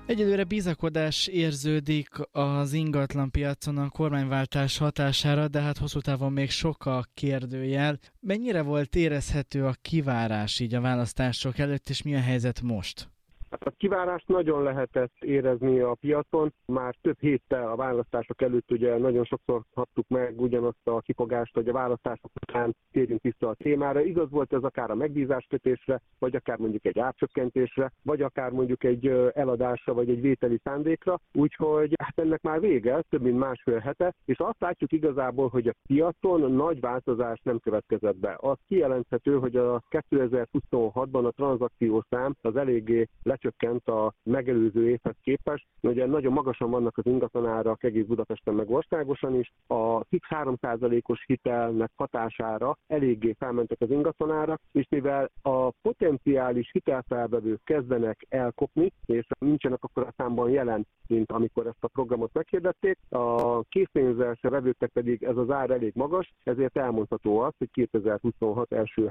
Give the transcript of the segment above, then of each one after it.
Egyelőre bizakodás érződik az ingatlanpiacon a kormányváltás hatására, de hát hosszú távon még sok a kérdőjel. Mennyire volt érezhető a kivárás így a választások előtt, és mi a helyzet most? A kivárást nagyon lehetett érezni a piacon. Már több héttel a választások előtt ugye nagyon sokszor kaptuk meg ugyanazt a kifogást, hogy a választások után térjünk vissza a témára. Igaz volt ez akár a megbízáskötésre, vagy akár mondjuk egy árcsökkentésre, vagy akár mondjuk egy eladásra, vagy egy vételi szándékra. Úgyhogy hát ennek már vége, több mint másfél hete, és azt látjuk igazából, hogy a piacon nagy változás nem következett be. Az kijelenthető, hogy a 2026-ban a tranzakciószám az eléggé lecsökkent a megelőző évhez képest. Ugye nagyon magasan vannak az ingatlanárak egész Budapesten meg országosan is. A fix 3%-os hitelnek hatására eléggé felmentek az ingatlanárak, és mivel a potenciális hitelfelvevők kezdenek elkopni, és nincsenek akkor a számban jelen, mint amikor ezt a programot meghirdették, a készpénzes vevőknek pedig ez az ár elég magas, ezért elmondható az, hogy 2026 első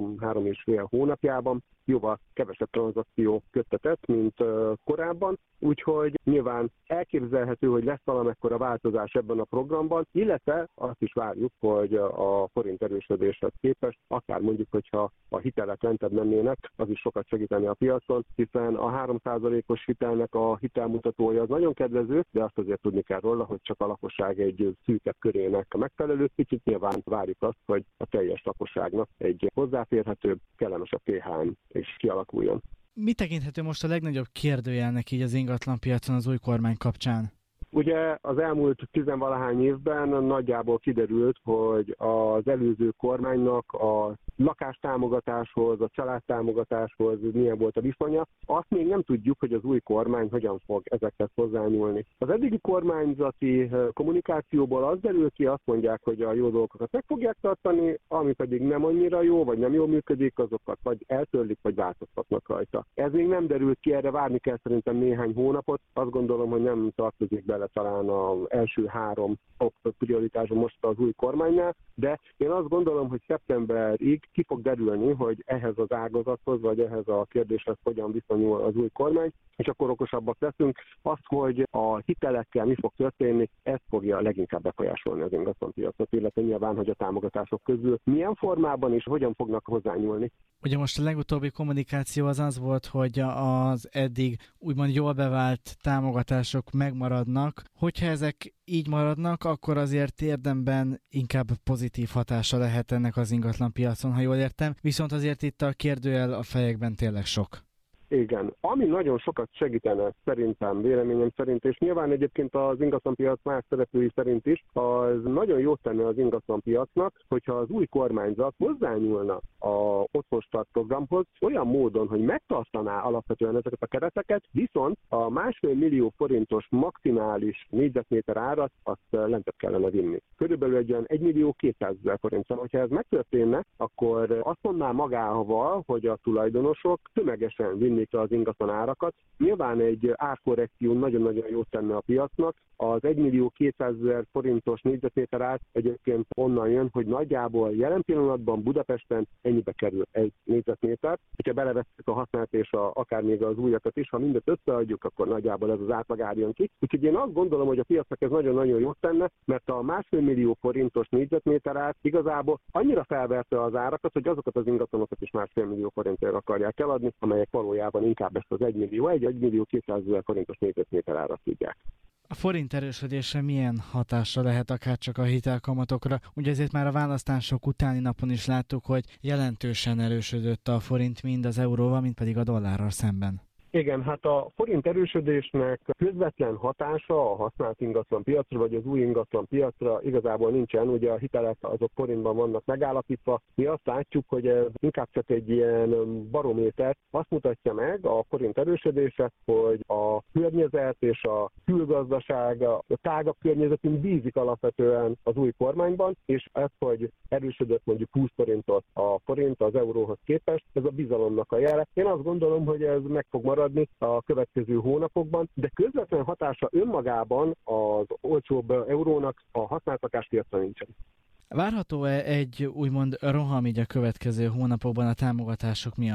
3 és fél hónapjában jóval kevesebb tranzakció köttetett, mint korábban, úgyhogy nyilván elképzelhető, hogy lesz valamekkora változás ebben a programban, illetve azt is várjuk, hogy a forint erősödéshez képest, akár mondjuk, hogyha a hitelek lentebb mennének, az is sokat segíteni a piacon, hiszen a 3%-os hitelnek a hitelmutatója az nagyon kedvező, de azt azért tudni kell róla, hogy csak a lakosság egy szűkebb körének megfelelő. Kicsit nyilván várjuk azt, hogy a teljes lakosságnak egy hozzáférhetőbb, kellemesebb PHM is kialakuljon. Mi tekinthető most a legnagyobb kérdőjelnek így az ingatlanpiacon az új kormány kapcsán? Ugye az elmúlt 10-valahány évben nagyjából kiderült, hogy az előző kormánynak a lakástámogatáshoz, a családtámogatáshoz milyen volt a viszonya. Azt még nem tudjuk, hogy az új kormány hogyan fog ezekhez hozzányúlni. Az eddigi kormányzati kommunikációból az derül ki, azt mondják, hogy a jó dolgokat meg fogják tartani, ami pedig nem annyira jó, vagy nem jól működik, azokat vagy eltörlik, vagy változtatnak rajta. Ez még nem derült ki, erre várni kell szerintem néhány hónapot. Azt gondolom, hogy nem tartozik bele talán az első 3 prioritásban most az új kormánynál, de én azt gondolom, hogy szeptemberig ki fog derülni, hogy ehhez az ágazathoz, vagy ehhez a kérdéshez hogyan viszonyul az új kormány, és akkor okosabbak leszünk. Azt, hogy a hitelekkel mi fog történni, ez fogja leginkább befolyásolni az ingatlanpiacot, illetve nyilván, hogy a támogatások közül milyen formában és hogyan fognak hozzányúlni. Ugye most a legutóbbi kommunikáció az volt, hogy az eddig úgymond jól bevált támogatások megmaradnak. Hogyha ezek így maradnak, akkor azért érdemben inkább pozitív hatása lehet ennek az ingatlanpiacon, ha jól értem. Viszont azért itt a kérdőjel a fejekben tényleg sok. Igen. Ami nagyon sokat segítene szerintem, véleményem szerint, és nyilván egyébként az ingatlanpiac más szereplői szerint is, az nagyon jót tenne az ingatlanpiacnak, hogyha az új kormányzat hozzányúlna a Otthonstart programhoz olyan módon, hogy megtartaná alapvetően ezeket a kereteket, viszont a 1,5 millió forintos maximális négyzetméter árat azt lentebb kellene vinni. Körülbelül egy olyan 1.200.000 forint. Szóval, hogyha ez megtörténne, akkor azt mondaná magával, hogy a tulajdonosok tömegesen vinnék az ingatlan árakat. Nyilván egy árkorrekció nagyon-nagyon jót tenne a piacnak. Az 1.200.000 forintos négyzetméter ár egyébként onnan jön, hogy nagyjából jelen pillanatban Budapesten ennyibe kerül egy négyzetméter. Ha belevesszük a használt és akár még az újakat is, ha mindet összeadjuk, akkor nagyjából ez az átlagár jön ki. Úgyhogy én azt gondolom, hogy a piacnak ez nagyon-nagyon jót tenne, mert a 1,5 millió forintos négyzetméter ár igazából annyira felverte az árakat, hogy azokat az ingatlanokat is 1,5 millió forintért akarják eladni, amelyek valójában inkább ezt az 1.200.000 forintos négyzetméter árat tudják. A forint erősödése milyen hatással lehet akár csak a hitelkamatokra? Ugye ezért már a választások utáni napon is láttuk, hogy jelentősen erősödött a forint mind az euróval, mind pedig a dollárral szemben. Igen, hát a forint erősödésnek közvetlen hatása a használt ingatlan piacra, vagy az új ingatlan piacra igazából nincsen. Ugye a hitelek azok forintban vannak megállapítva. Mi azt látjuk, hogy ez inkább csak egy ilyen barométer. Azt mutatja meg a forint erősödése, hogy a környezet és a külgazdaság, a tágabb környezetünk bízik alapvetően az új kormányban, és ez, hogy erősödött mondjuk 20 forintot a forint az euróhoz képest, ez a bizalomnak a jele. Én azt gondolom, hogy ez meg fog maradni a következő hónapokban, de közvetlen hatása önmagában az olcsóbb eurónak a használt lakáspiacra nincsen. Várható-e egy úgymond roham így a következő hónapokban a támogatások miatt?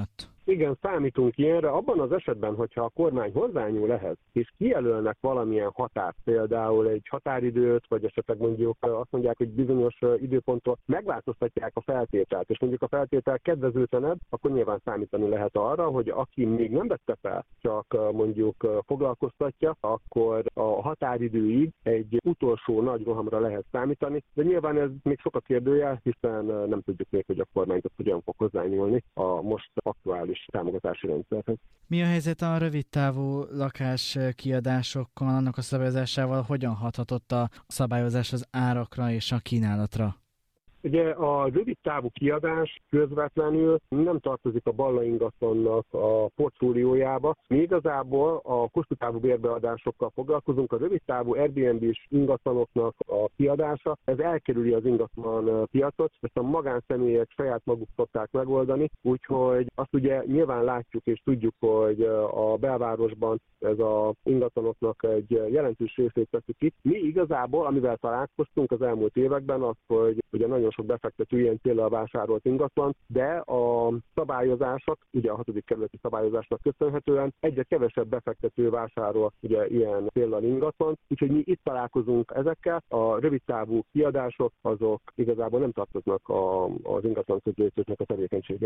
Igen, számítunk ilyenre. Abban az esetben, hogyha a kormány hozzányúl ehhez, és kijelölnek valamilyen határt, például egy határidőt, vagy esetleg mondjuk azt mondják, hogy bizonyos időponttól megváltoztatják a feltételt, és mondjuk a feltétel kedvezőtlenebb, akkor nyilván számítani lehet arra, hogy aki még nem vette fel, csak mondjuk foglalkoztatja, akkor a határidőig egy utolsó nagy rohamra lehet számítani, de nyilván ez még sok a kérdőjel, hiszen nem tudjuk még, hogy a kormányzat hogyan fog hozzányúlni a most aktuális támogatási rendszerhez. Mi a helyzet a rövidtávú lakáskiadásokkal, annak a szabályozásával, hogyan hathatott a szabályozás az árakra és a kínálatra? Ugye a rövid távú kiadás közvetlenül nem tartozik a Balla ingatlannak a portfóliójába. Mi igazából a hosszú távú bérbeadásokkal foglalkozunk, a rövid távú Airbnb-s ingatlanoknak a kiadása, ez elkerüli az ingatlan piacot, ezt a magánszemélyek saját maguk szokták megoldani, úgyhogy azt ugye nyilván látjuk és tudjuk, hogy a belvárosban ez az ingatlanoknak egy jelentős részét teszi ki. Mi igazából, amivel találkoztunk az elmúlt években, az, hogy ugye nagyon sok befektető ilyen céllal vásárolt ingatlan, de a szabályozások, ugye a 6. kerületi szabályozásnak köszönhetően egyre kevesebb befektető vásárol ugye ilyen céllal ingatlan, úgyhogy mi itt találkozunk ezekkel. A rövidtávú kiadások azok igazából nem tartoznak az ingatlan közvetítőknek a tevékenységéhez.